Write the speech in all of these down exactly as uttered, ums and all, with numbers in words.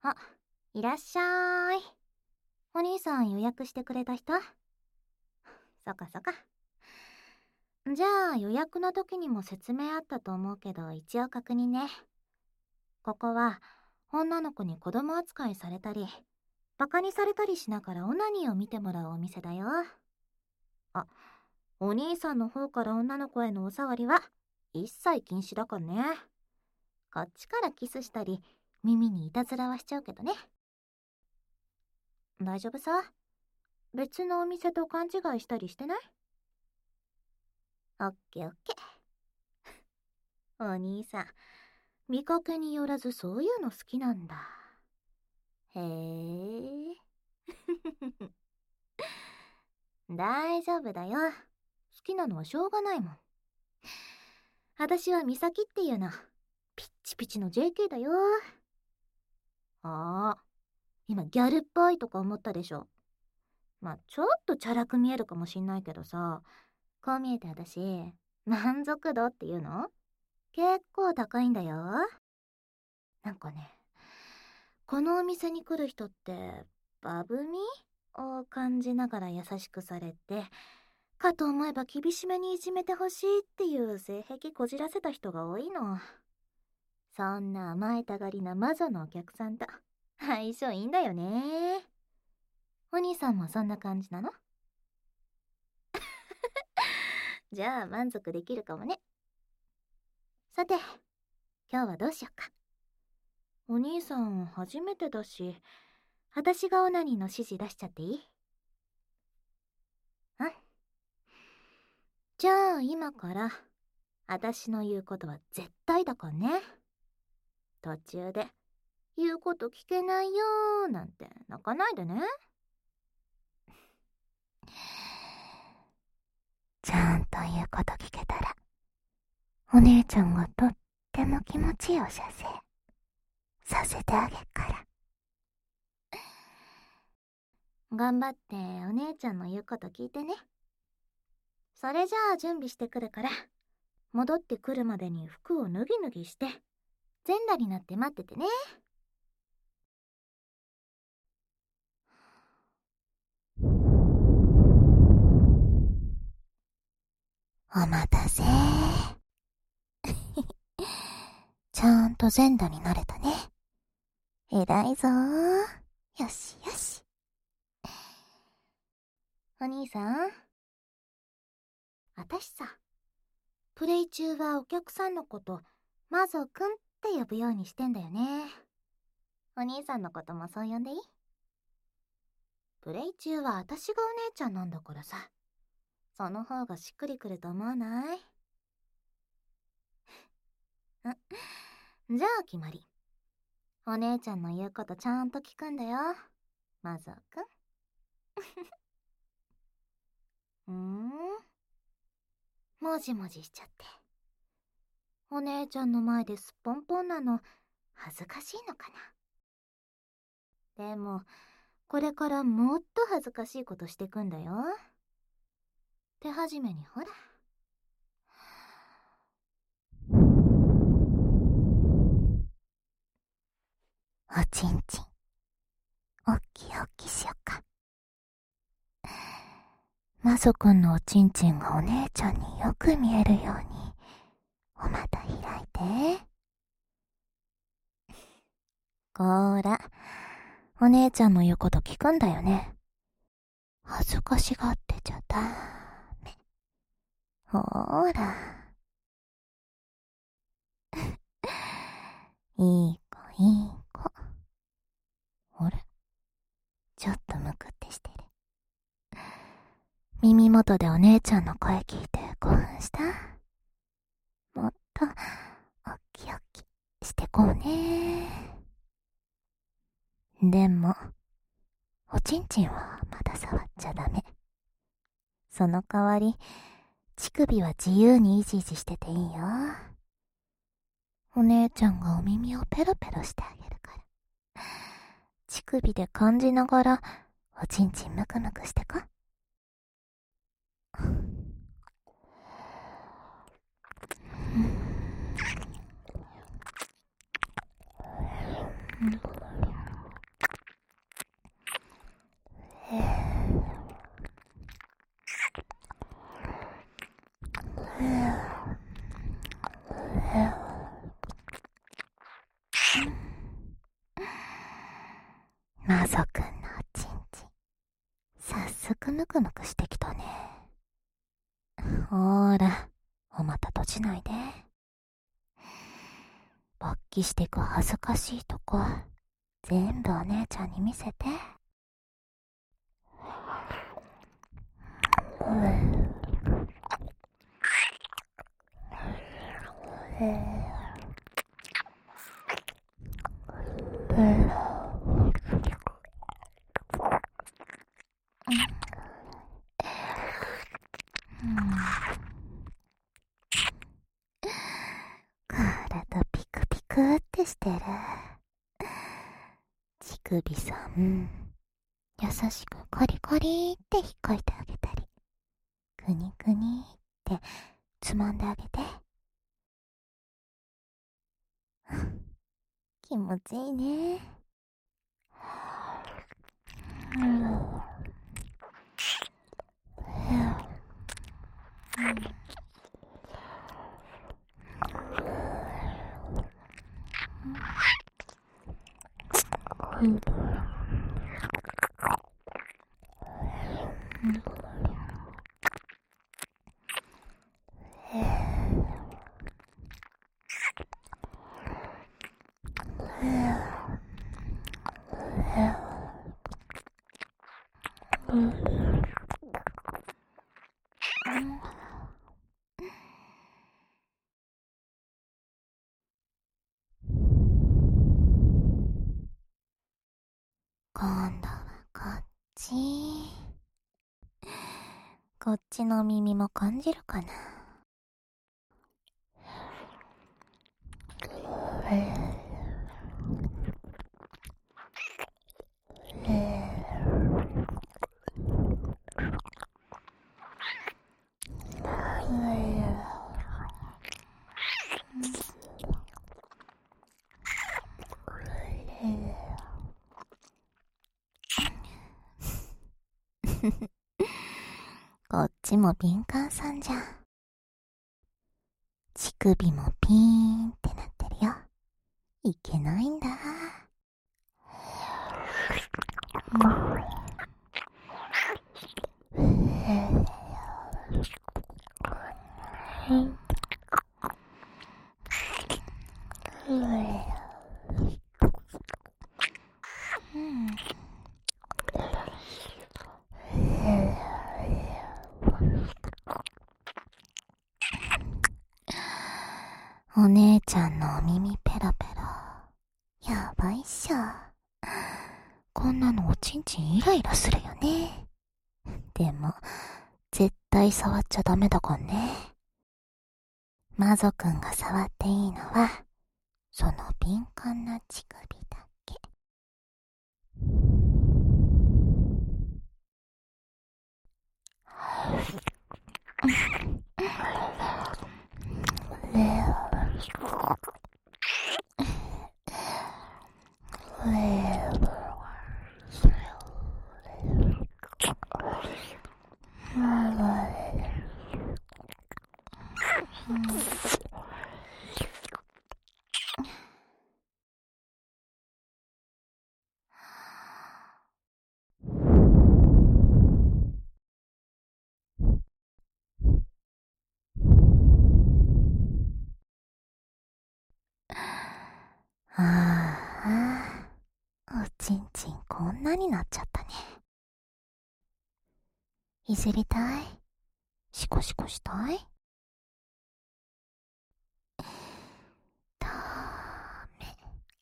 あ、いらっしゃい。お兄さん予約してくれた人？そっかそっか。じゃあ予約の時にも説明あったと思うけど、一応確認ね。ここは女の子に子供扱いされたりバカにされたりしながらオナニーを見てもらうお店だよ。あ、お兄さんの方から女の子へのお触りは一切禁止だからね。こっちからキスしたり耳にいたずらはしちゃうけどね。大丈夫さ。別のお店と勘違いしたりしてない？オッケーオッケー。お兄さん、見かけによらずそういうの好きなんだ。へえ。大丈夫だよ。好きなのはしょうがないもん。私はミサキっていうの。ピッチピチの ジェーケー だよ。ああ、今ギャルっぽいとか思ったでしょ。まあちょっとチャラく見えるかもしんないけどさ、こう見えて私満足度っていうの結構高いんだよ。なんかね、このお店に来る人ってバブみを感じながら優しくされて、かと思えば厳しめにいじめてほしいっていう性癖こじらせた人が多いの。そんな甘えたがりな魔女のお客さんと相性いいんだよね。お兄さんもそんな感じなの？じゃあ満足できるかもね。さて、今日はどうしよっか。お兄さん初めてだし、私がオナニーの指示出しちゃっていい？うん。じゃあ今から私の言うことは絶対だからね。途中で言うこと聞けないよーなんて泣かないでね。 ちゃんと言うこと聞けたら、お姉ちゃんがとっても気持ちいいお射精させてあげっから。 頑張ってお姉ちゃんの言うこと聞いてね。それじゃあ準備してくるから、戻ってくるまでに服を脱ぎ脱ぎして全裸になって待っててね。 お待たせちゃんと全裸になれたね。偉いぞー。よしよし。 お兄さん、私さ、プレイ中はお客さんのことマゾくんって呼ぶようにしてんだよね。お兄さんのこともそう呼んでいい？プレイ中は私がお姉ちゃんなんだからさ、その方がしっくりくると思わない？んじゃあ決まり。お姉ちゃんの言うことちゃんと聞くんだよ、マゾくん。うーん、もじもじしちゃって。お姉ちゃんの前ですっぽんぽんなの恥ずかしいのかな。でもこれからもっと恥ずかしいことしてくんだよ。手始めにほら。 おちんちん、おっきいおっきしよっか。マゾくんのおちんちんがお姉ちゃんによく見えるように、お股開いて。こーら、お姉ちゃんの言うこと聞くんだよね。恥ずかしがってちゃダメ。ほーら。いい子いい子。あれ？ちょっとむくってしてる。耳元でお姉ちゃんの声聞いて興奮した？もっとおっきおっきしてこうね。でもおちんちんはまだ触っちゃダメ。その代わり乳首は自由にイジイジしてていいよ。お姉ちゃんがお耳をペロペロしてあげるから、乳首で感じながらおちんちんむくむくしてこ。 マゾくんのおちんちん、早速ムクムクしてきたね。ほーら、お股閉じないで。勃起してく恥ずかしいとこ、全部お姉ちゃんに見せて。体ピクピクってしてる。乳首さん、優しくコリコリって引っこいてあげたり、くにくにってつまんであげて。気持ちいいね。今度はこっち。こっちの耳も感じるかな。こっちも敏感さんじゃん。乳首もピーンってなってるよ。いけないんだ。お姉ちゃんのお耳ペロペロ、やばいっしょ。こんなのおちんちんイライラするよね。でも絶対触っちゃダメだかんね。マゾくんが触っていいのはその敏感な乳首だけ。ああ、おちんちんこんなになっちゃったね。いじりたい？シコシコしたい？ダメ。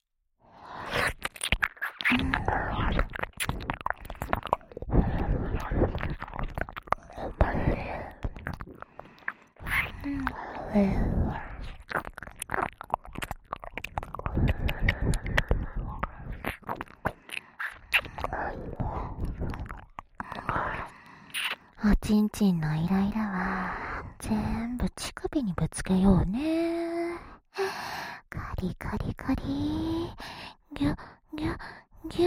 おちんちんのイライラは全部乳首にぶつけようね。カリカリカリ、ギュギュギュ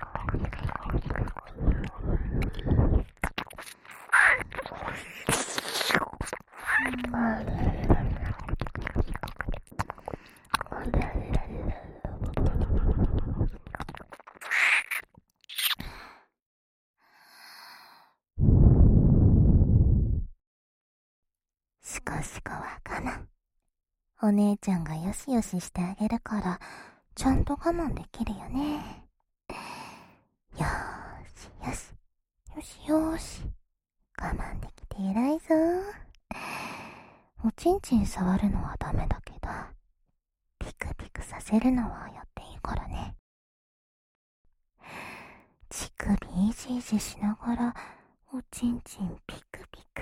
ー。 しくは我慢。お姉ちゃんがよしよししてあげるから、ちゃんと我慢できるよね。よーしよし。よしよーし。我慢できて偉いぞ。おちんちん触るのはダメだけど、ピクピクさせるのはやっていいからね。乳首いじいじしながら、おちんちんピクピク。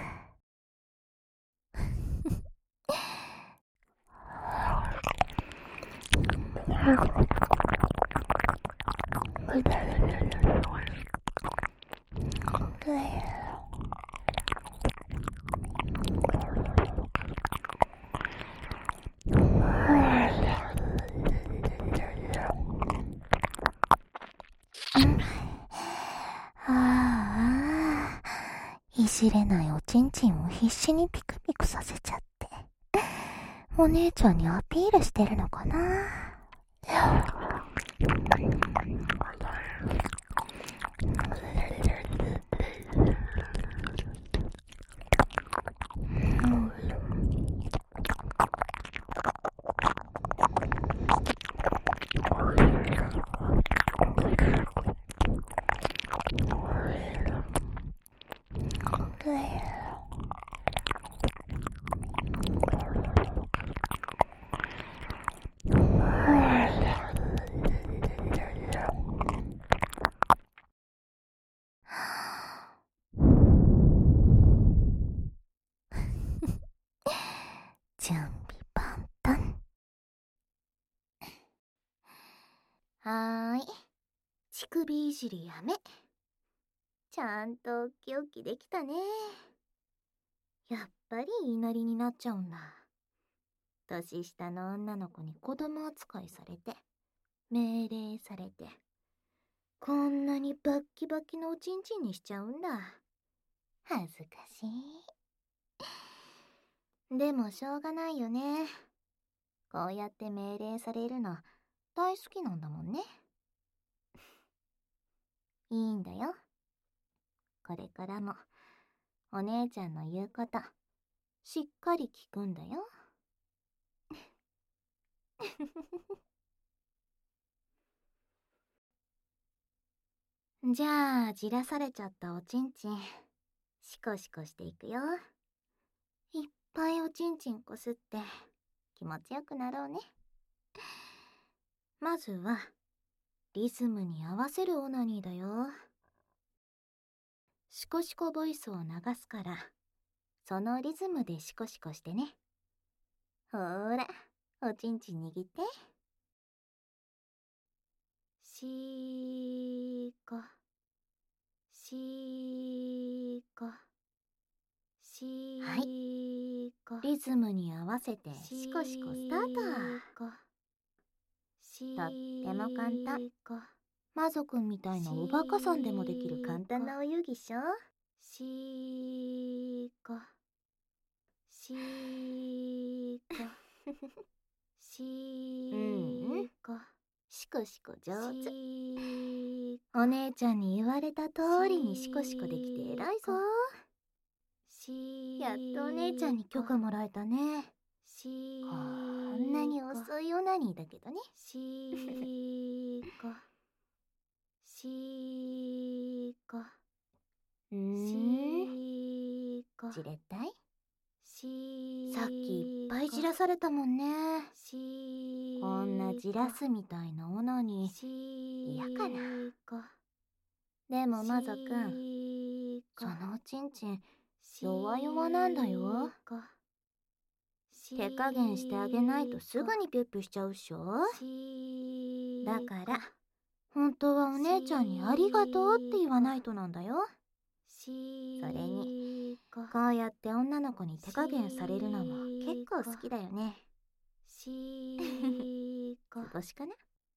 ああ、いじれないおちんちんを必死にピクピクさせちゃって、お姉ちゃんにアピールしてるのかな。準備万端。 はーい。乳首いじりやめ。ちゃんとおっきおっきできたね。やっぱり言いなりになっちゃうんだ。年下の女の子に子供扱いされて、命令されて、こんなにバッキバキのおちんちんにしちゃうんだ。恥ずかしい。でもしょうがないよね。こうやって命令されるの大好きなんだもんね。いいんだよ。これからもお姉ちゃんの言うことしっかり聞くんだよ。じゃあ、じらされちゃったおちんちん、シコシコしていくよ。いっぱいおちんちんこすって気持ちよくなろうね。まずは、リズムに合わせるオナニーだよ。シコシコボイスを流すから、そのリズムでシコシコしてね。ほーら、おちんちん握って。しーこ、しーこ、しーこ。リズムに合わせてシコシコスタート。とっても簡単。魔族みたいなおバカさんでもできる簡単なお遊戯っしょ。しーこ、しーこ、しーこ。シコシコ上手。お姉ちゃんに言われた通りにシコシコできて偉いぞ。やっとお姉ちゃんに許可もらえたね。こんなに遅いオナニーだけどね。しーこ、しーこ、うーん、じれったい？さっきいっぱいじらされたもんね。こんなじらすみたいなオナニー嫌かな。でも魔族くん、そのおちんちん弱々なんだよ。手加減してあげないとすぐにピュッピュしちゃうっしょ。だから本当はお姉ちゃんにありがとうって言わないとなんだよ。それにこうやって女の子に手加減されるのも結構好きだよね。図星かな。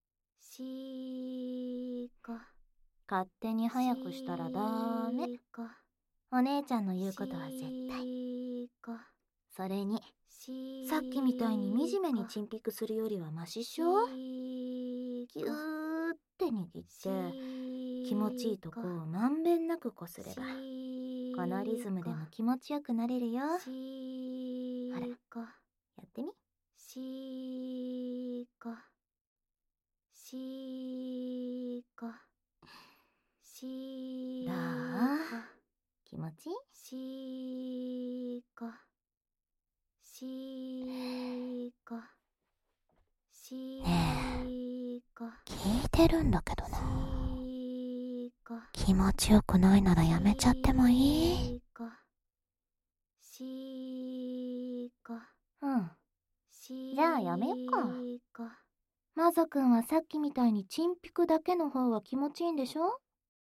勝手に早くしたらダメ。お姉ちゃんの言うことは絶対。 それにさっきみたいに惨めにチンピクするよりはマシっしょ。ぎゅーって握って気持ちいいとこをまんべんなくこすればこのリズムでも気持ちよくなれるよ。ほら、やってみ。しーこしーこしーこ。どう？気持ちいい？しーこしーこしーこ。 聞いてるんだけどな。 しーこ。 気持ちよくないならやめちゃってもいい？ しーこしーこ。うん。じゃあやめよっか。マザくんはさっきみたいにチンピクだけの方が気持ちいいんでしょ？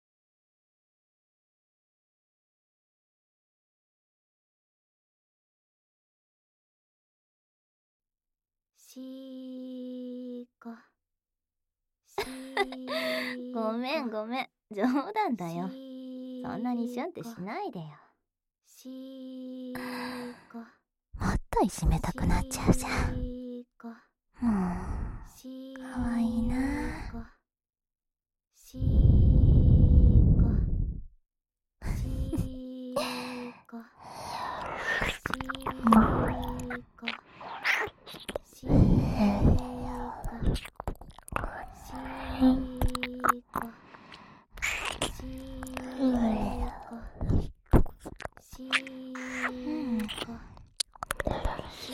しーこしーこ。ごめんごめん、冗談だよ。そんなにシュンってしないでよ。しーこもっといじめたくなっちゃうじゃん。 しーこもうかわいいな。 しーこしーこしーこしーこしーこしーこしーこしーこし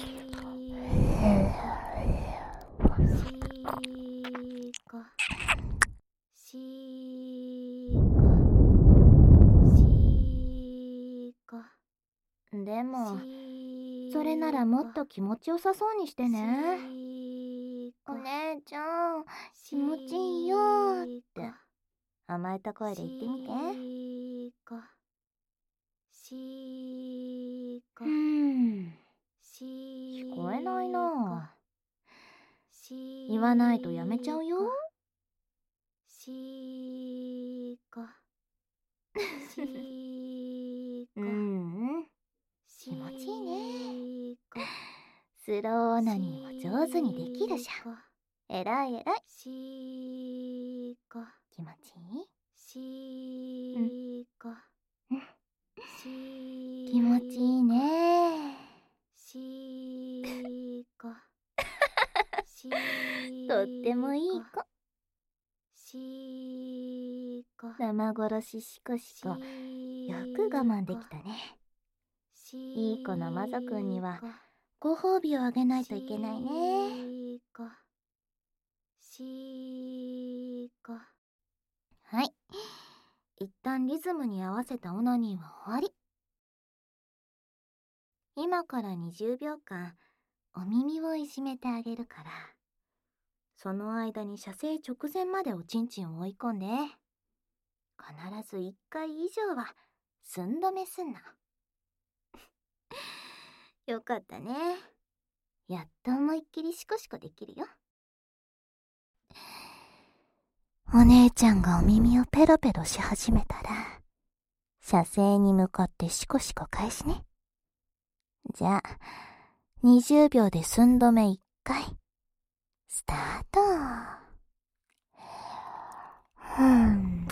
ーこしーこしーこ。でもそれならもっと気持ちよさそうにしてね。お姉ちゃん気持ちいいよーって甘えた声で言ってみて。うーん、聞こえないな。言わないとやめちゃうよ。しーこしーこ。うんうん、気持ちいいね。スローオナニーも上手にできるじゃん。えらいえらい。しーこ気持ちいい？しーこうん、気持ちいいね。しーことってもいい子。しーこ生殺ししこしこよく我慢できたね。いい子のマザくんにはご褒美をあげないといけないね。しーこはい、一旦リズムに合わせたオナニーは終わり。今からにじゅうびょうかんお耳をいじめてあげるから、その間に射精直前までおちんちんを追い込んで、必ずいっかい以上は寸止めすんの。よかったね。やっと思いっきりシコシコできるよ。 お姉ちゃんがお耳をペロペロし始めたら、射精に向かってシコシコ開始ね。じゃあ、にじゅうびょうで寸止めいっかい。スタート。ふん。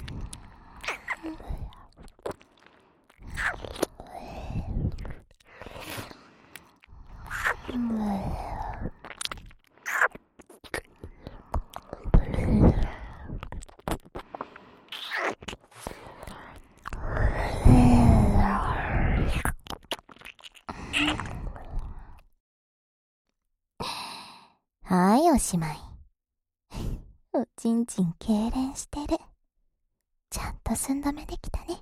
はい、おしまい。おちんちん痙攣してる。ちゃんと寸止めできたね。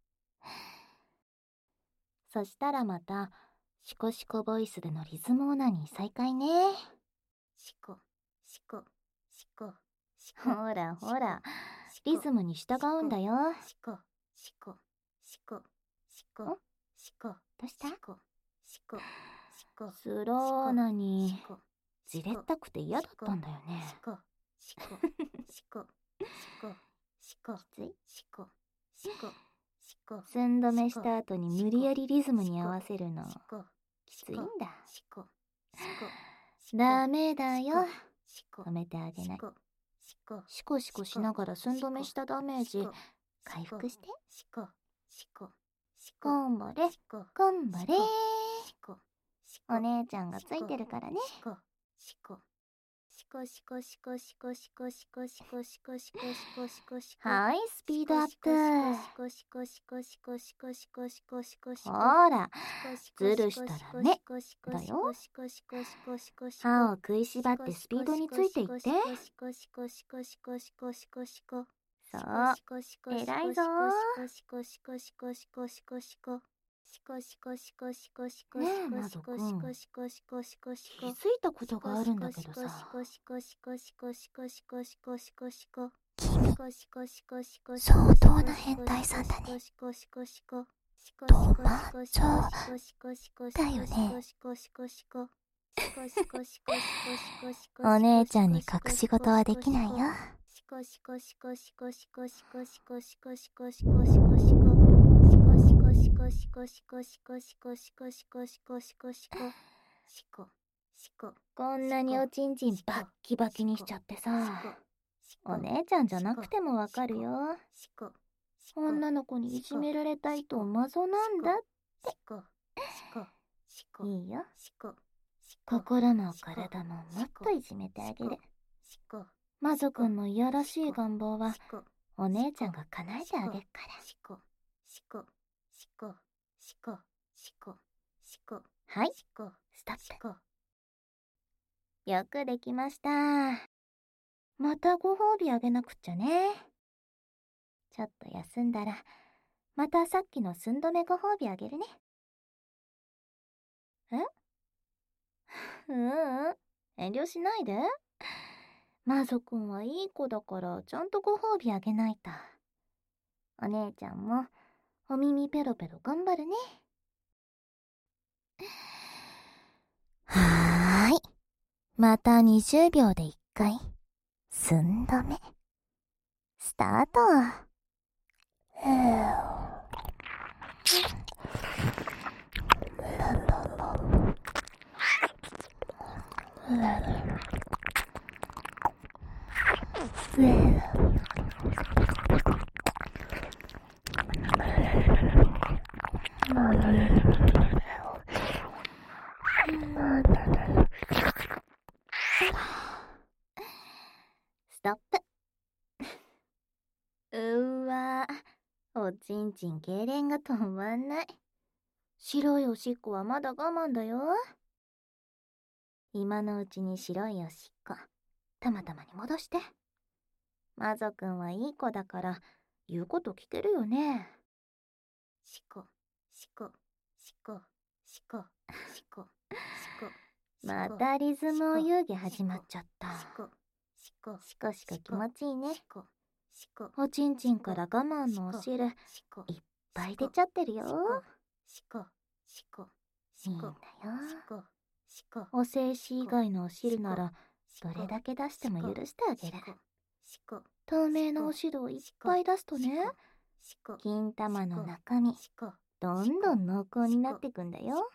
そしたらまたシコシコボイスでのリズムオナニー再開ね。シコシコシコシコ。ほらほら、リズムに従うんだよ。シコシコシコシコシコ。どうした？シコシコシコ。スローオナニーじれったくて嫌だったんだよね。シコシコシコシコシコ。きつい？シコシコ寸止めした後に無理やりリズムに合わせるのきついんだ。 しこダメだよ。 しこ止めてあげない。 しこシコシコしながら寸止めしたダメージ回復して。 しこしこしこ頑張れしこ頑張れ。 しこしこお姉ちゃんがついてるからね。 しこしこしこしこしこしこしこしこしこしこしこしこしこしこはい、スピードアップ。 しこしこしこしこしこしこしこしこしこほら、ズルしたらね。だよ。歯を食いしばってスピードについていって。そう、偉いぞー。ねえ、マゾ君。気づいたことがあるんだけどさ。 君、 相当な変態さんだね。ドマチョだよね。お姉ちゃんに隠し事はできないよ。こんなにおちんちんバッキバキにしちゃってさ。お姉ちゃんじゃなくてもわかるよ。女の子にいじめられたいとマゾなんだって。いいよ。心も体ももっといじめてあげる。マゾくんのいやらしい願望はお姉ちゃんが叶えてあげるから。はい、ストップ。よくできました。またご褒美あげなくっちゃね。ちょっと休んだら、またさっきの寸止めご褒美あげるね。え？ううん、遠慮しないで。マゾくんはいい子だからちゃんとご褒美あげないと。お姉ちゃんもお耳ペロペロ頑張るね。はーい。またにじゅうびょうでいっかい、寸止め。スタート。ストップ。うーわー、おちんちん痙攣が止まんない。白いおしっこはまだ我慢だよ。今のうちに白いおしっこたまたまに戻して。マゾくんはいい子だから言うこと聞けるよね。しこしこしこしこしこしこ。またリズムを遊戯始まっちゃった。しこしこしこしこ気持ちいいね。おちんちんから我慢のお汁いっぱい出ちゃってるよ。いいんだよ。お精子以外のお汁ならどれだけ出しても許してあげる。透明なお汁をいっぱい出すとね、金玉の中身どんどん濃厚になってくんだよ。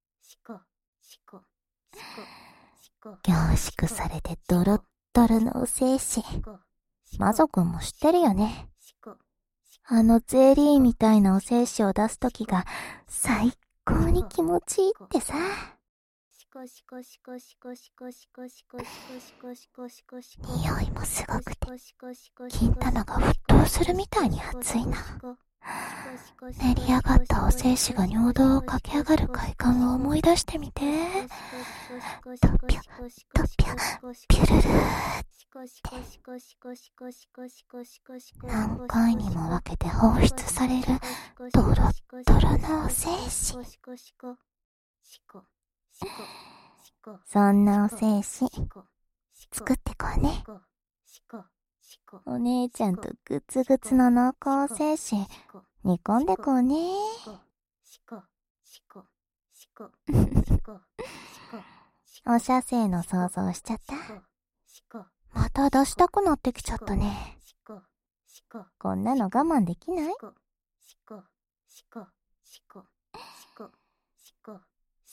凝縮されてドロッドロのお精子、マゾくんも知ってるよね。あのゼリーみたいなお精子を出すときが最高に気持ちいいってさ。匂いもすごくて金玉が沸騰するみたいに熱いな。練り上がったお精子が尿道を駆け上がる快感を思い出してみて。トピャトピャピュルルーって何回にも分けて放出されるドロッドロのお精子。そんなお精子作ってこうね。お姉ちゃんとグツグツの濃厚精子煮込んでこうね。お射精の想像しちゃった。また出したくなってきちゃったね。こんなの我慢できない？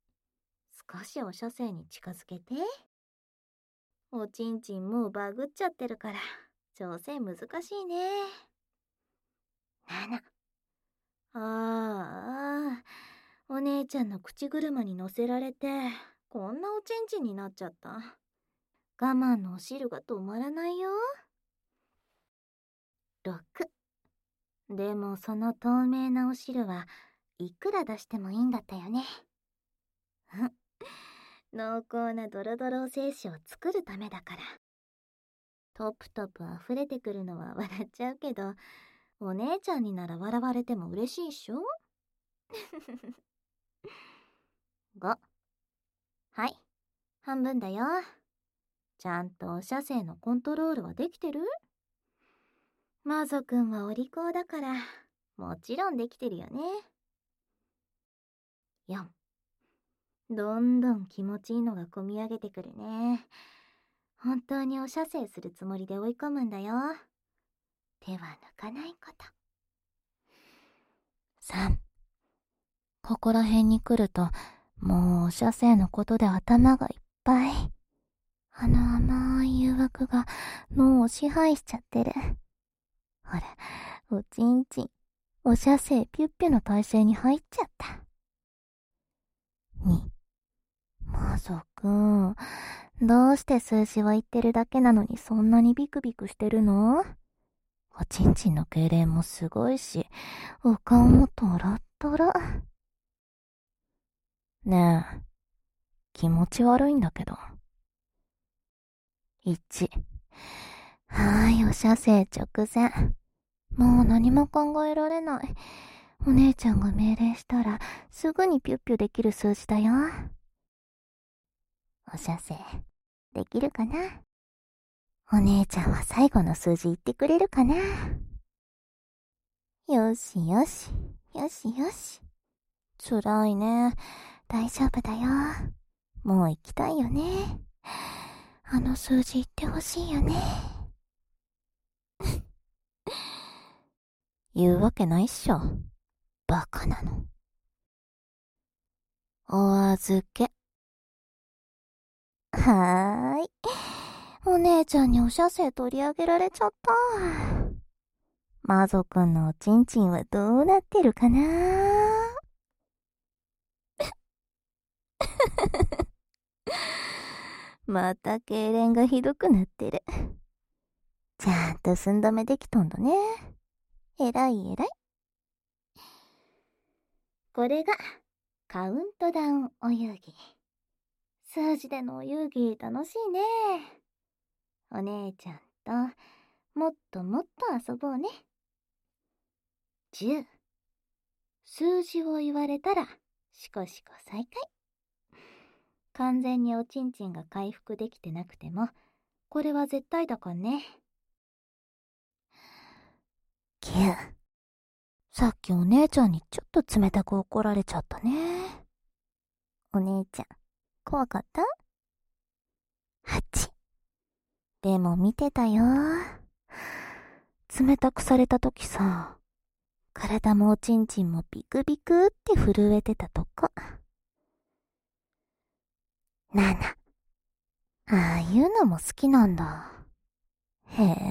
少しお射精に近づけて。おちんちんもうバグっちゃってるから調整難しいね。なな。ああ、お姉ちゃんの口車に乗せられてこんなおちんちんになっちゃった。我慢のお汁が止まらないよ。ろく。でもその透明なお汁はいくら出してもいいんだったよね。濃厚なドロドロ精子を作るためだから。トプトプ溢れてくるのは笑っちゃうけど、お姉ちゃんになら笑われても嬉しいっしょ。ご。はい、半分だよ。ちゃんとお射精のコントロールはできてる？マゾくんはお利口だからもちろんできてるよね。よん。どんどん気持ちいいのがこみ上げてくるね。本当にお射精するつもりで追い込むんだよ。手は抜かないこと。 さん。ここら辺に来ると、もうお射精のことで頭がいっぱい。あの甘い誘惑が脳を支配しちゃってる。ほら、おちんちん、お射精ピュッピュの体勢に入っちゃった。に。マゾくん、どうして数字は言ってるだけなのにそんなにビクビクしてるの？おちんちんの痙攣もすごいし、お顔もトロットロ。ねえ、気持ち悪いんだけど。いち。はーい、お射精直前。もう何も考えられない。お姉ちゃんが命令したらすぐにピュッピュできる数字だよ。お射精できるかな？お姉ちゃんは最後の数字言ってくれるかな？よしよし、よしよし。辛いね。大丈夫だよ。もう行きたいよね。あの数字言ってほしいよね。言うわけないっしょ。バカなの。お預け。はーい。お姉ちゃんにお射精取り上げられちゃった。マゾくんのおちんちんはどうなってるかな？また痙攣がひどくなってる。ちゃんと寸止めできとんだね。えらいえらい。 これがカウントダウンお遊戯。数字でのお遊戯楽しいね。お姉ちゃんともっともっと遊ぼうね。じゅう。数字を言われたらシコシコ再開。完全におちんちんが回復できてなくてもこれは絶対だかんね。 きゅう。さっきお姉ちゃんにちょっと冷たく怒られちゃったね。お姉ちゃん、怖かった？ はち。でも見てたよ。冷たくされたときさ、体もおちんちんもビクビクって震えてたとこ。なな。ああいうのも好きなんだ。へえ。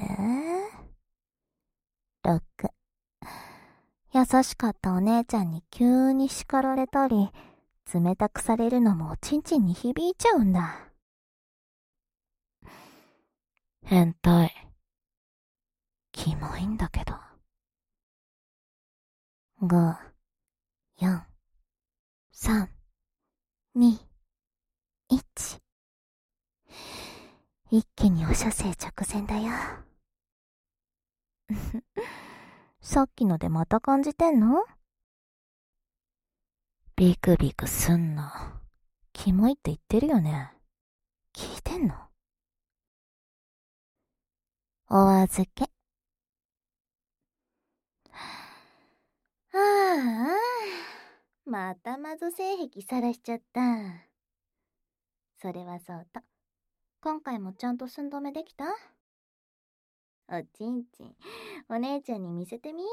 ろく。優しかったお姉ちゃんに急に叱られたり、冷たくされるのもおちんちんに響いちゃうんだ。変態。キモいんだけど。ご、よん、さん、に、いち。一気にお射精直前だよ。さっきのでまた感じてんの？ビクビクすんな。キモいって言ってるよね。聞いてんの？お預け。 ああ、また窓性癖さらしちゃった。それはそうと、今回もちゃんと寸止めできた？おちんちん、お姉ちゃんに見せてみ。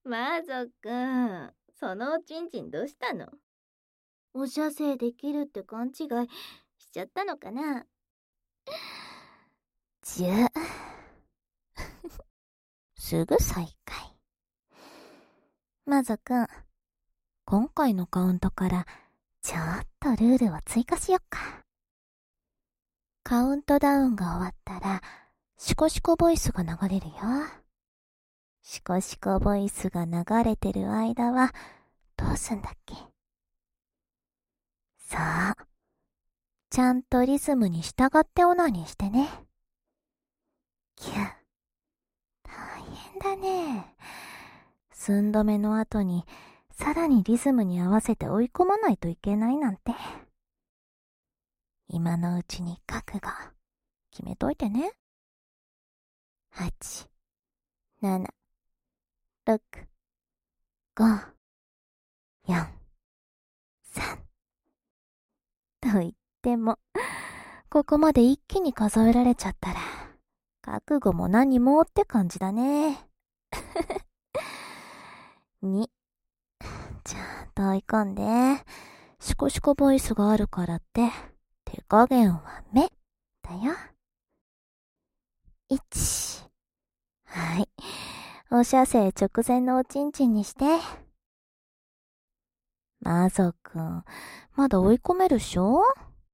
マゾくん、そのおちんちんどうしたの？お射精できるって勘違いしちゃったのかな？ じゅすぐ再開。マゾくん、今回のカウントからちょっとルールを追加しよっか。カウントダウンが終わったらシコシコボイスが流れるよ。シコシコボイスが流れてる間はどうすんだっけ？さあ、ちゃんとリズムに従ってオナニーしてね。キュー。大変だね。寸止めの後にさらにリズムに合わせて追い込まないといけないなんて。今のうちに覚悟決めといてね。はち、なな、ろく、ご、よん、さん。と言っても、ここまで一気に数えられちゃったら、覚悟も何もって感じだね。に、ちゃんと追い込んで、シコシコボイスがあるからって、手加減は目だよ。いち、はい。お射精直前のおちんちんにして。マゾくん、まだ追い込めるっしょ？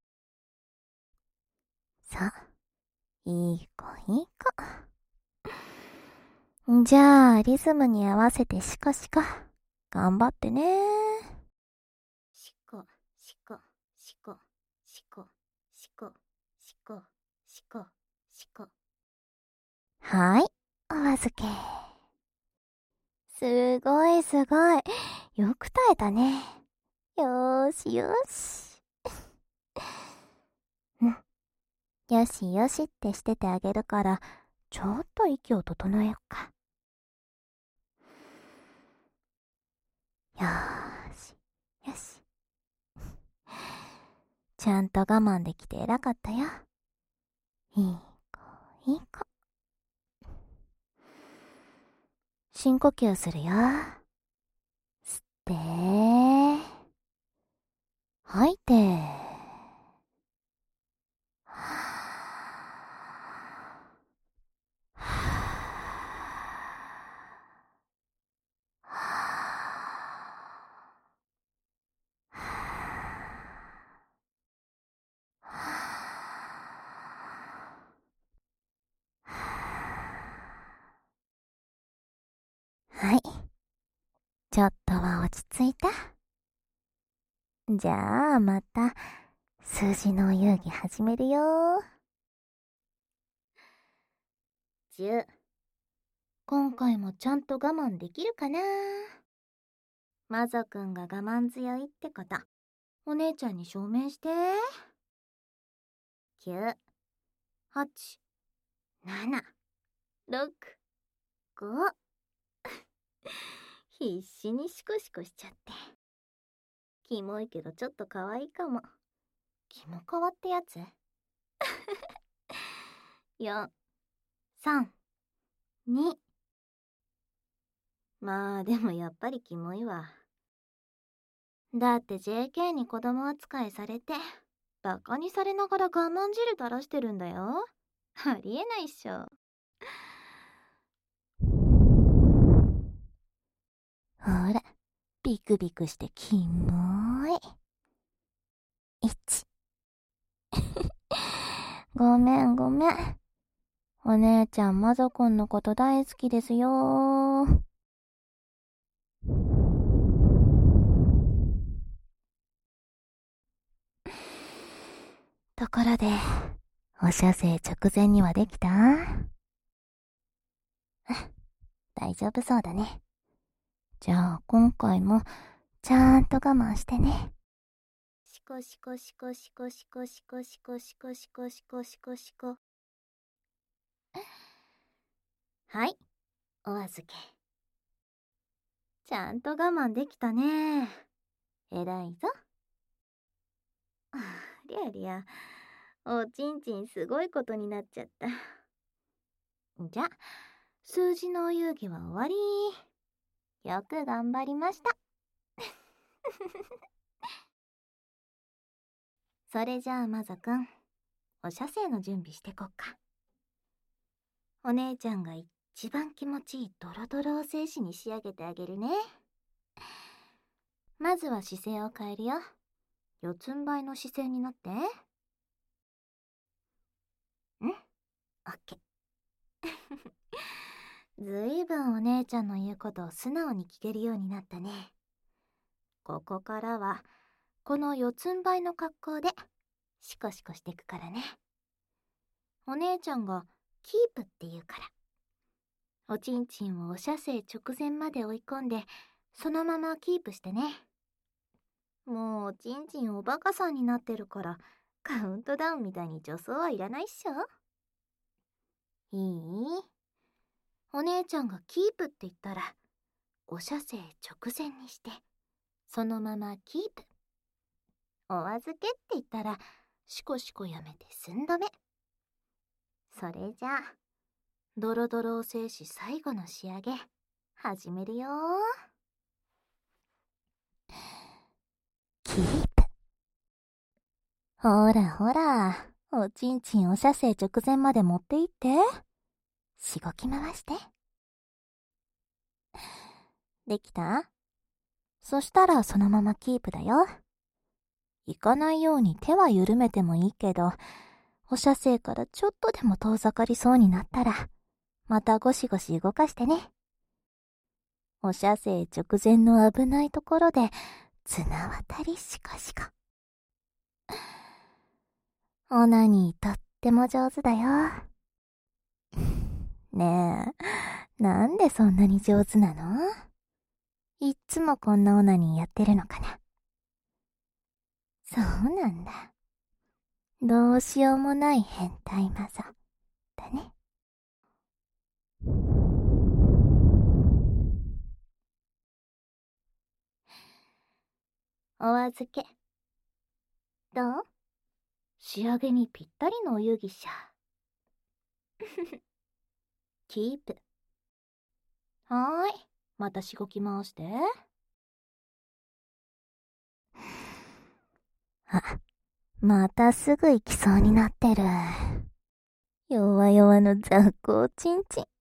さあ、いい子いい子。じゃあ、リズムに合わせてシコシコ。頑張ってね。 シコ、シコ、シコ、シコ、シコ、シコ、シコ、シコ。 はい、お預け。すごいすごい。よく耐えたね。よーしよし。うん。よしよしってしててあげるから、ちょっと息を整えよっか。よーし、よし。ちゃんと我慢できて偉かったよ。いい子、いい子。深呼吸するよ。吸って、吐いて。はい。ちょっとは落ち着いた？じゃあ、また、数字の遊戯始めるよ。 じゅう。今回もちゃんと我慢できるかな？マゾくんが我慢強いってこと、お姉ちゃんに証明して。きゅう、はち、なな、ろく、ご。必死にシコシコしちゃって。キモいけどちょっと可愛いかも。キモカワってやつ？よん、さん、に。まあでもやっぱりキモいわ。だって ジェーケー に子供扱いされて、バカにされながら我慢汁垂らしてるんだよ。ありえないっしょ。 ほら、ビクビクしてキモーい。いち。ごめんごめん。お姉ちゃんマゾくんのこと大好きですよー。ところで、お射精直前にはできた？大丈夫そうだね。じゃあ今回もちゃんと我慢してね。 シコシコシコシコシコシコシコシコシコシコシコシコ。はい、お預け。ちゃんと我慢できたね。偉いぞ。ありゃりゃ、おちんちんすごいことになっちゃった。じゃ、数字のお遊戯は終わり。 よく頑張りました。それじゃあマザくん、お射精の準備してこっか。お姉ちゃんが一番気持ちいいドロドロを精子に仕上げてあげるね。まずは姿勢を変えるよ。四つん這いの姿勢になって。ん？オッケー。ずいぶんお姉ちゃんの言うことを素直に聞けるようになったね。ここからはこの四つん這いの格好でシコシコしてくからね。お姉ちゃんがキープって言うから。おちんちんをお射精直前まで追い込んで、そのままキープしてね。もうおちんちんおバカさんになってるから、カウントダウンみたいに助走はいらないっしょ。いい？お姉ちゃんがキープって言ったら、お射精直前にして、そのままキープ。お預けって言ったら、シコシコやめて寸止め。それじゃあ、ドロドロお精子最後の仕上げ、始めるよー。キープ。ほらほら、おちんちんお射精直前まで持っていって。しごき回して。できた？そしたらそのままキープだよ。いかないように手は緩めてもいいけど、お射精からちょっとでも遠ざかりそうになったら、またゴシゴシ動かしてね。お射精直前の危ないところで、綱渡りシコシコ。オナニーとっても上手だよ。ねえ、なんでそんなに上手なの？いっつもこんなオナニーやってるのかな。そうなんだ。どうしようもない変態マザだね。 お預け。どう？仕上げにぴったりのお遊戯しゃ。キープ。はーい。またしごき回して。 あ、またすぐ行きそうになってる。弱々の雑魚ちんちん。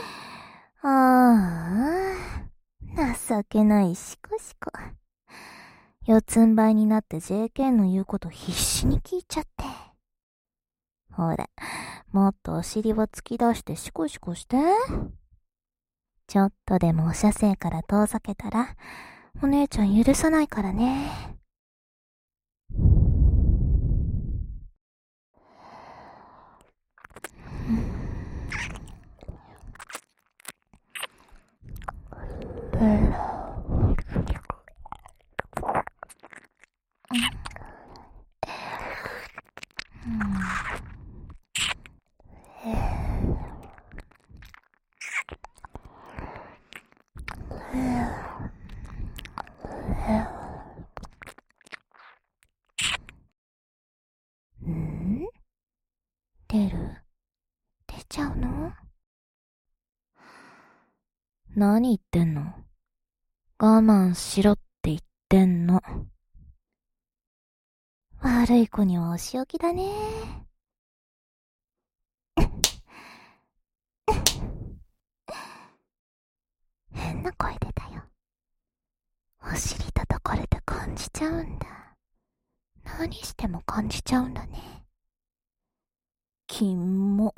ああ、情けないシコシコ。四つん這いになって ジェーケー の言うこと必死に聞いちゃって。ほら、もっとお尻を突き出してシコシコして。ちょっとでもお射精から遠ざけたら、お姉ちゃん許さないからね。ん？出る？出ちゃうの？何言ってんの？我慢しろって言ってんの。悪い子にはお仕置きだね。変な声出たよ。お尻叩かれて感じちゃうんだ。何しても感じちゃうんだね。キモ。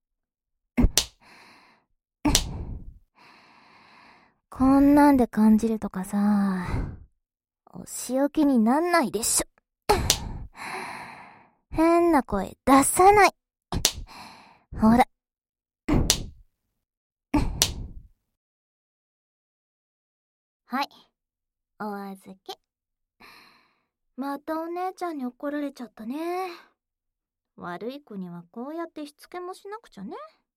こんなんで感じるとかさ、お仕置きになんないでしょ。変な声出さない。ほら。 はい。お預け。またお姉ちゃんに怒られちゃったね。悪い子にはこうやってしつけもしなくちゃね。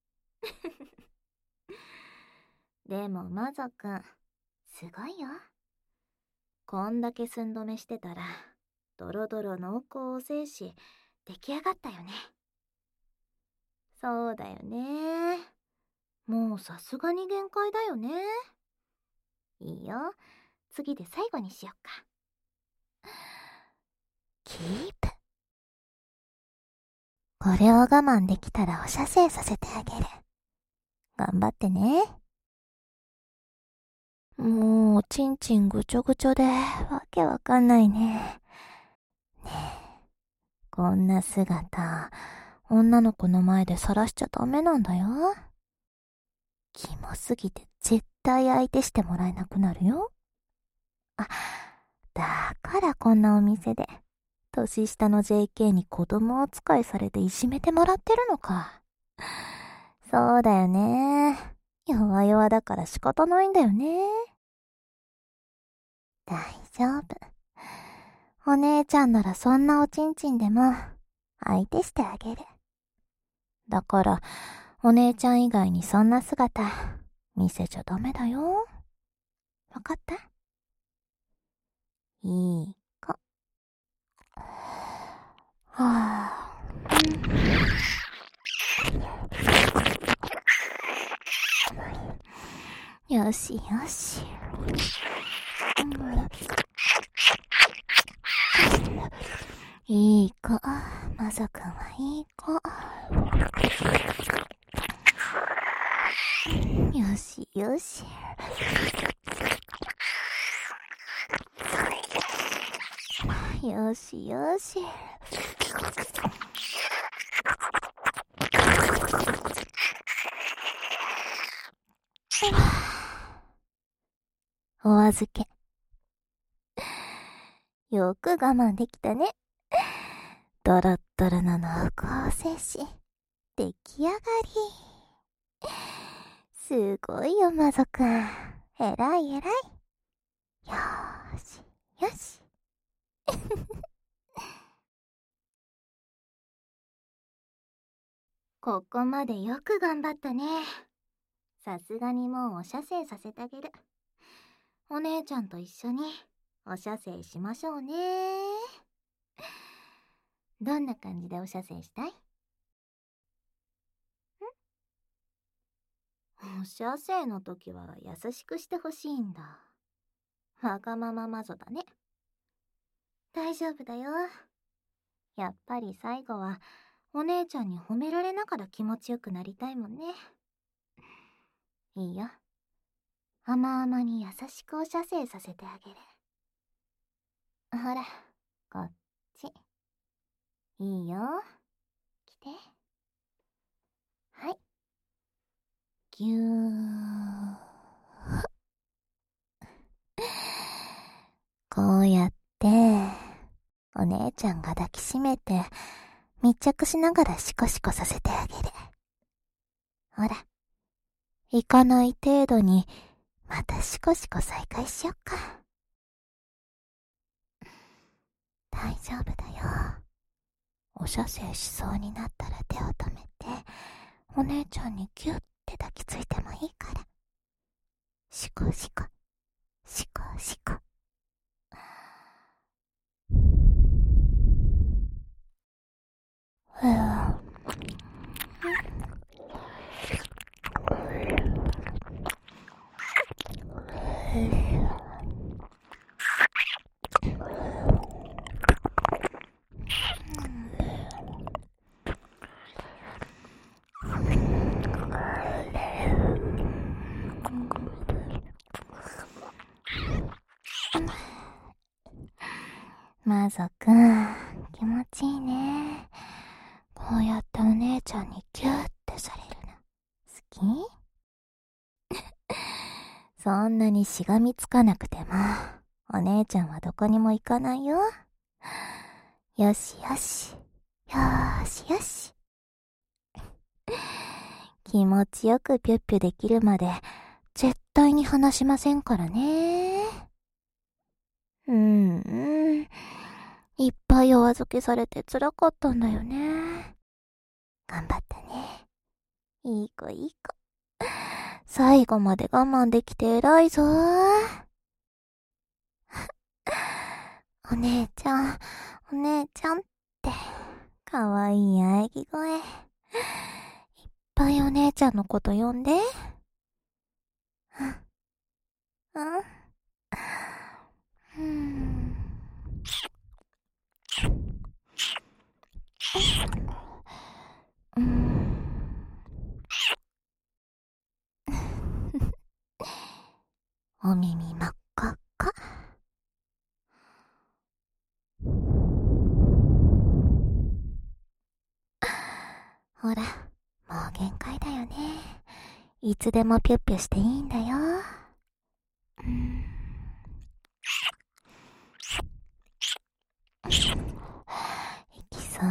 でもマゾくん、すごいよ。こんだけ寸止めしてたら、ドロドロ濃厚お精子、出来上がったよね。そうだよね。もうさすがに限界だよね。 いいよ。次で最後にしよっか。 キープ。これを我慢できたらお射精させてあげる。頑張ってね。もう、おちんちんぐちょぐちょで、わけわかんないね。ねえ、こんな姿、女の子の前で晒しちゃダメなんだよ。キモすぎて絶対相手してもらえなくなるよ。あ、だからこんなお店で、年下の ジェイケー に子供扱いされていじめてもらってるのか。そうだよね。弱々だから仕方ないんだよね。大丈夫。お姉ちゃんならそんなおちんちんでも相手してあげる。だから、お姉ちゃん以外にそんな姿見せちゃダメだよ。わかった？いい子。はぁ、うん、よしよし。いい子。まさくんはいい子。よしよし。よしよし。お預け。よく我慢できたね。ドロッドロの濃厚摂氏。出来上がり。すごいよ、マゾくん。えらいえらい。よーし、よし。 ここまでよく頑張ったね。さすがにもうお射精させてあげる。お姉ちゃんと一緒にお射精しましょうね。どんな感じでお射精したい？ん？お射精の時は優しくしてほしいんだ。わがままマゾだね。大丈夫だよ。やっぱり最後はお姉ちゃんに褒められながら気持ちよくなりたいもんね。いいよ。甘々に優しくお射精させてあげる。ほら、こっち。いいよ。来て。はい。ぎゅー。こうやって、お姉ちゃんが抱きしめて、密着しながらシコシコさせてあげる。ほら、行かない程度に、またシコシコ再開しよっか。大丈夫だよ。お射精しそうになったら手を止めて、お姉ちゃんにギュッて抱きついてもいいから。シコシコ、シコシコ。ふぅ。マゾくん、気持ちいいね。こうやってお姉ちゃんにギューってされるの、好き？そんなにしがみつかなくても、お姉ちゃんはどこにも行かないよ。よしよし、よーしよし。気持ちよくピュッピュできるまで、絶対に離しませんからね。うんうん。いっぱいお預けされて辛かったんだよね。頑張ったね。いい子いい子。最後まで我慢できて偉いぞー。お姉ちゃん、お姉ちゃんって、かわいい喘ぎ声。いっぱいお姉ちゃんのこと呼んで。 うん。うん。お耳真っ赤っか。ほら、もう限界だよね。いつでもピュッピュしていいんだよ。うん。いきそう。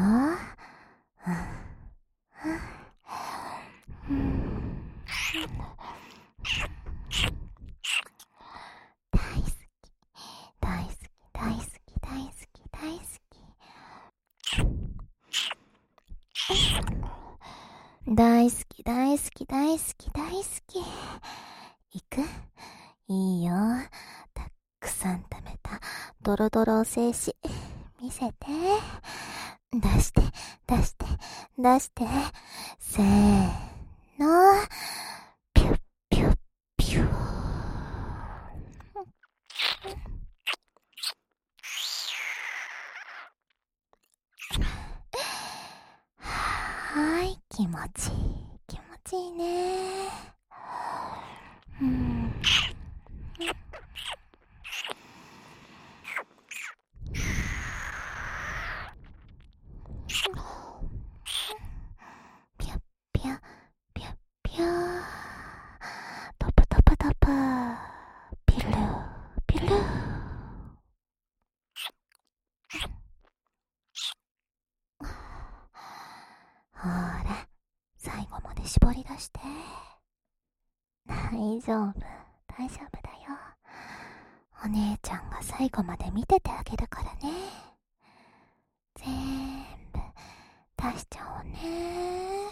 うん。大好き、大好き、大好き、大好き、大好き。大好き、大好き、大好き、大好き。行く？いいよ。たくさん食べたドロドロ精子見せて。出して出して出して。せーの。ピュッピュッピュー。はーい、気持ちいい気持ちいいね。うん。ピュッピュッピュッピュー。トプトプトプ。ピルルピルル。ほら、最後まで絞り出して。大丈夫、大丈夫だよ。お姉ちゃんが最後まで見ててあげるからね。全部出しちゃおうね。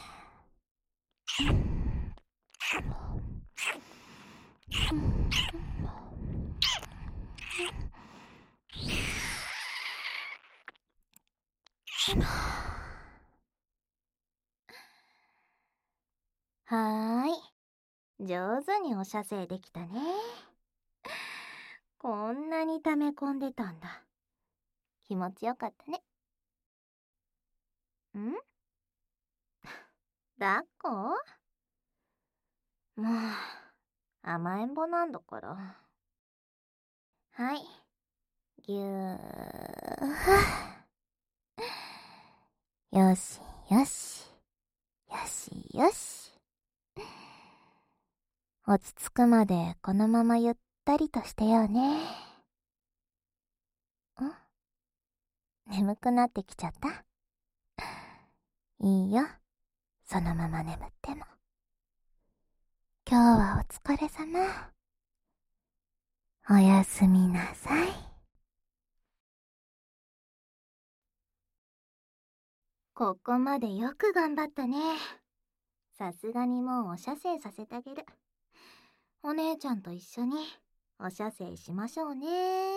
はーい。上手にお射精できたね。こんなに溜め込んでたんだ。気持ちよかったね。ん？抱っこ？もう、甘えん坊なんだから。はい。ぎゅー。よしよし。よしよし。落ち着くまでこのままゆったりとしてようね。ん？眠くなってきちゃった？いいよ。そのまま眠っても。今日はお疲れ様。おやすみなさい。ここまでよく頑張ったね。さすがにもうお射精させてあげる。お姉ちゃんと一緒にお射精しましょうね。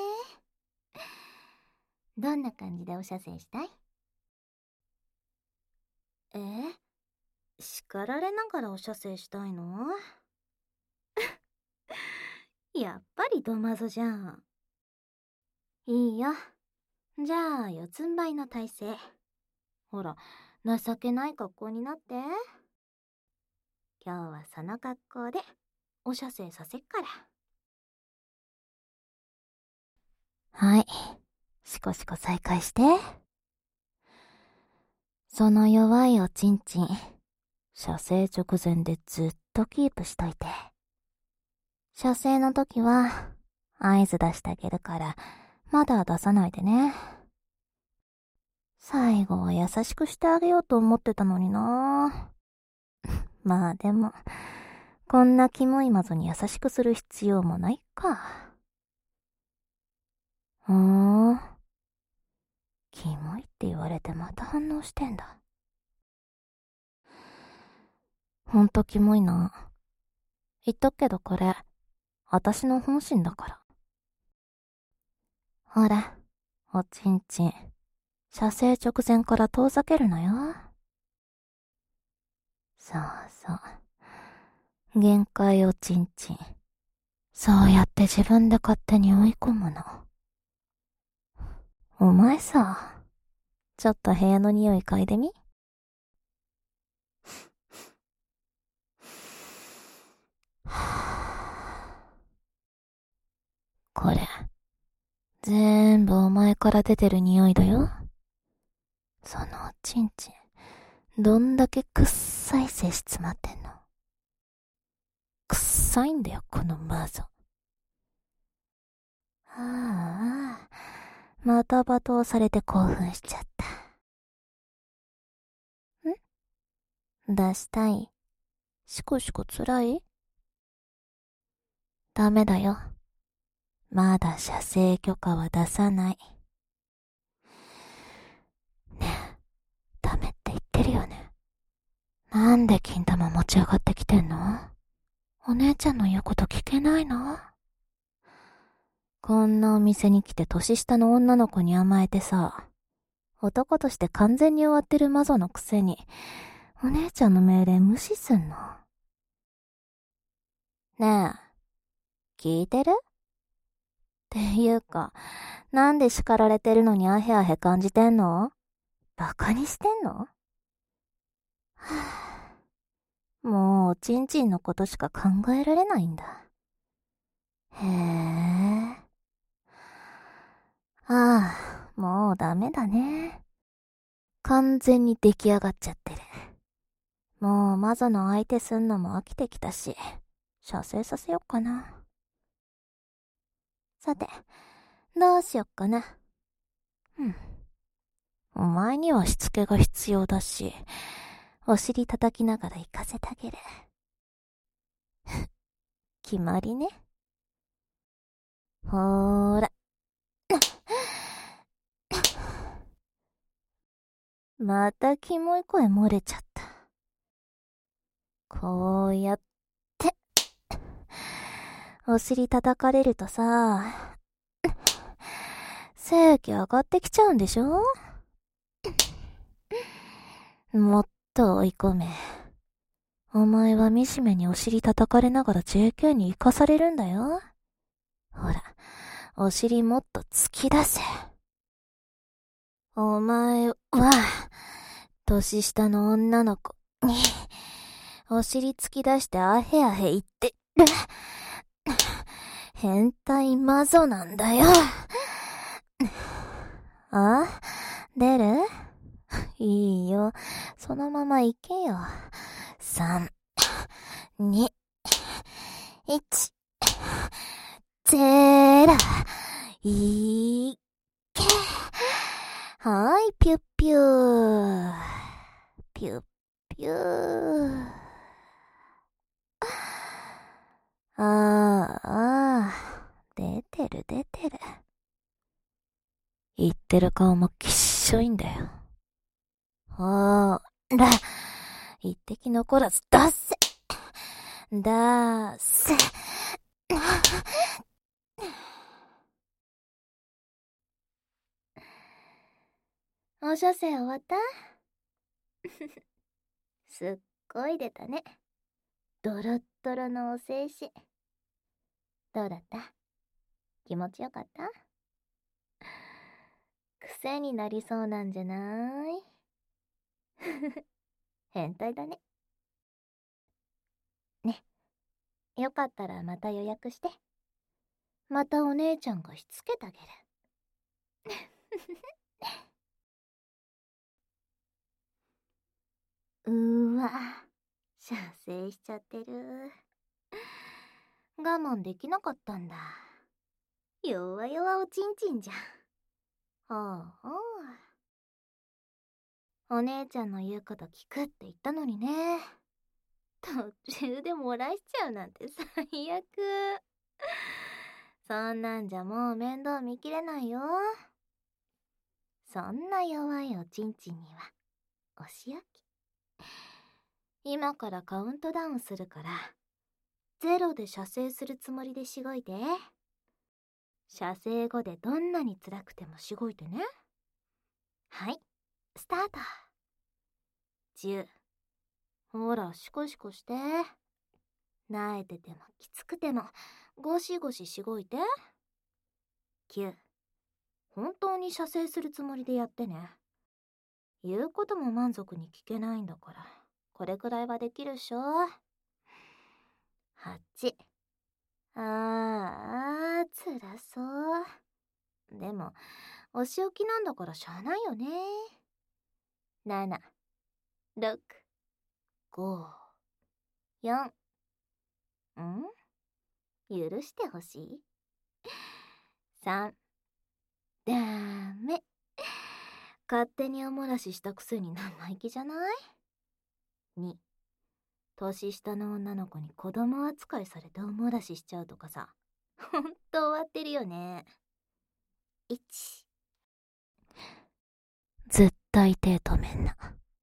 どんな感じでお射精したい？え？叱られながらお射精したいの？やっぱりドマゾじゃん。いいよ。じゃあ四つん這いの体勢。ほら、情けない格好になって。今日はその格好でお射精させっから。はい。シコシコ再開して。その弱いおちんちん、射精直前でずっとキープしといて。射精の時は合図出してあげるから、まだ出さないでね。最後は優しくしてあげようと思ってたのにな。まあでも、こんなキモいマゾに優しくする必要もないか。ほーん。キモいって言われてまた反応してんだ。ほんとキモいな。言っとくけどこれ、私の本心だから。ほら、おちんちん、射精直前から遠ざけるのよ。そうそう。限界おちんちん、 そうやって自分で勝手に追い込むの。お前さ、ちょっと部屋の匂い嗅いでみ。これ、全部お前から出てる匂いだよ。そのおちんちん、どんだけくっさい精子詰まってんの。くっさいんだよ、このマゾ。ああ、また罵倒されて興奮しちゃった。ん？出したい？しこしこつらい？ダメだよ。まだ射精許可は出さない。ねえ、ダメって言ってるよね。なんで金玉持ち上がってきてんの？お姉ちゃんの言うこと聞けないの？こんなお店に来て年下の女の子に甘えてさ、男として完全に終わってるマゾのくせに、お姉ちゃんの命令無視すんの？ねえ、聞いてる？っていうか、なんで叱られてるのにアヘアヘ感じてんの？バカにしてんの？はぁ、もうおちんちんのことしか考えられないんだ。へえ。ああ、もうダメだね。完全に出来上がっちゃってる。もうマゾの相手すんのも飽きてきたし、射精させよっかな。さて、どうしよっかな。うん。お前にはしつけが必要だし、お尻叩きながら行かせてあげる。決まりね。ほーら。またキモい声漏れちゃった。こうやって、お尻叩かれるとさ、性器上がってきちゃうんでしょ？もっと追い込め。お前は惨めにお尻叩かれながら ジェーケー に生かされるんだよ。ほら、お尻もっと突き出せ。お前は、年下の女の子に、お尻突き出してアヘアヘ言ってる。変態マゾなんだよ。あ？出る？いいよ。そのまま行けよ。三、二、一、ゼロ。いけ。はい、ピュッピュー。ピュッピュー。ああ、ああ、出てる出てる。言ってる顔もきっしょいんだよ。ほーら、一滴残らず出せ。出せ。お射精終わった？すっごい出たね。ドロッドロのお精子。どうだった？気持ちよかった？癖になりそうなんじゃない？変態だね。ね、よかったらまた予約して。またお姉ちゃんがしつけてあげる。うーわ、射精しちゃってる。我慢できなかったんだ。弱々おちんちんじゃん。ほうほう。お姉ちゃんの言うこと聞くって言ったのにね。途中で漏らしちゃうなんて最悪。そんなんじゃもう面倒見きれないよ。そんな弱いおちんちんにはお仕置き。今からカウントダウンするから、ゼロで射精するつもりでしごいて。射精後でどんなに辛くてもしごいてね。はい、スタート。じゅう。ほら、シコシコして。慣れててもきつくても、 ゴシゴシしごいて。きゅう、本当に射精するつもりでやってね。言うことも満足に聞けないんだから、これくらいはできるっしょ。はち、あーあ、つらそう。でも、お仕置きなんだからしゃあないよね。なな、ろく、ご、よん。ん？許してほしい？さん、ダメ。勝手にお漏らししたくせに生意気じゃない？に、年下の女の子に子供扱いされてお漏らししちゃうとかさ。ほんと終わってるよね。いち、 絶対手止めんな。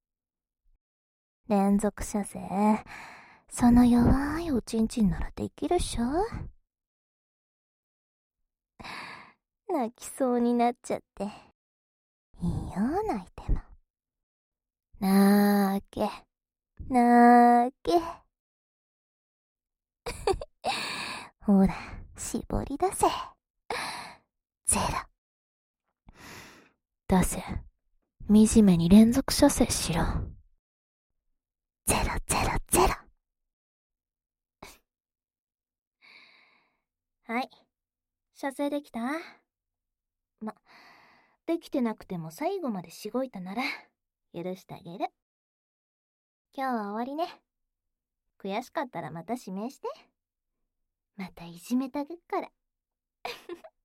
連続射精、その弱いおちんちんならできるっしょ。泣きそうになっちゃって。いいよ、泣いても。泣け、泣け。ほら、絞り出せ。ゼロ。出せ。惨めに連続射精しろ。ゼロゼロゼロ。 はい。射精できた？ま、できてなくても最後までしごいたなら、許してあげる。今日は終わりね。悔しかったらまた指名して。またいじめてあげっから。